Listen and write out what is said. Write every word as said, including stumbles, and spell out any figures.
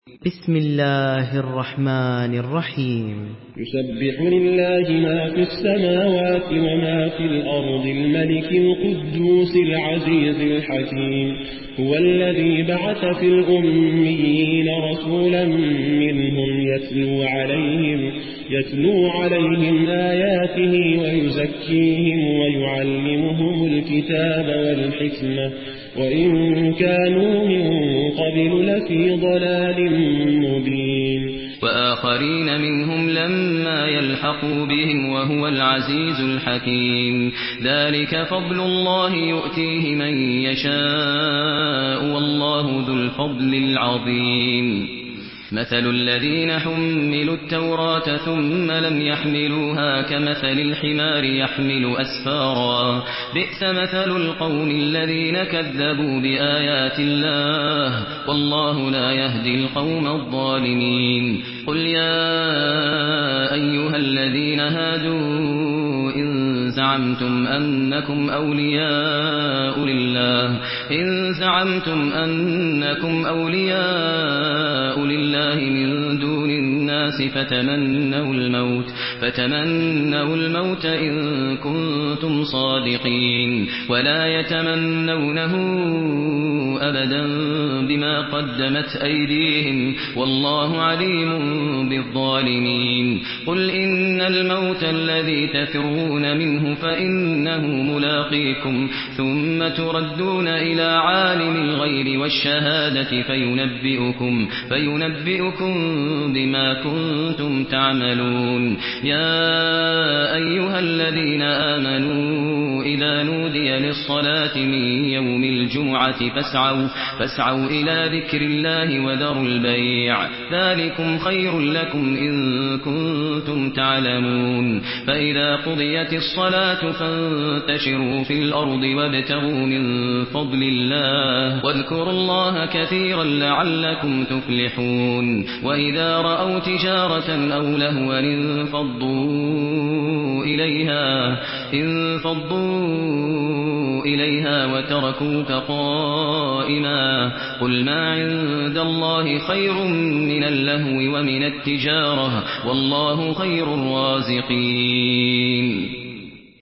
بسم الله الرحمن الرحيم. يسبح لله ما في السماوات وما في الأرض الملك القدوس العزيز الحكيم. هو الذي بعث في الأميين رسولا منهم يتلو عليهم, يتلو عليهم آياته ويزكيهم ويعلمهم الكتاب والحكمة وإن كانوا من قبل لفي ضلال مبين. وآخرين منهم لما يلحقوا بهم وهو العزيز الحكيم. ذلك فضل الله يؤتيه من يشاء والله ذو الفضل العظيم. مثل الذين حملوا التوراة ثم لم يحملوها كمثل الحمار يحمل أسفارا بئس مثل القوم الذين كذبوا بآيات الله والله لا يهدي القوم الظالمين. قل يا أيها الذين هادوا إن زعمتم أنكم أولياء لله إن زعمتم أنكم أولياء لله من دون الناس فتمنوا الموت فتمنوا الموت إن كنتم صادقين ولا يتمنونه أبدا بما قدمت أيديهم والله عليم بالظالمين. قل إن الموت الذي تفرون منه فإنه ملاقيكم ثم تردون إلى عالم الغيب والشهادة فينبئكم, فينبئكم بما كنتم تعملون. يا أيها الذين آمنوا إذا نودي للصلاة من يوم الجمعة فاسعوا, فاسعوا إلى ذكر الله وذروا البيع ذلكم خير لكم إن كنتم تعلمون. فإذا قضيت الصلاة فانتشروا في الأرض وابتغوا من فضل الله واذكروا الله كثيرا لعلكم تفلحون. وإذا رأوا تجارة أو لهوا انفضوا إليها, انفضوا إليها وتركوك قائما قل ما عند الله خير من اللهو ومن التجارة والله خير الرازقين.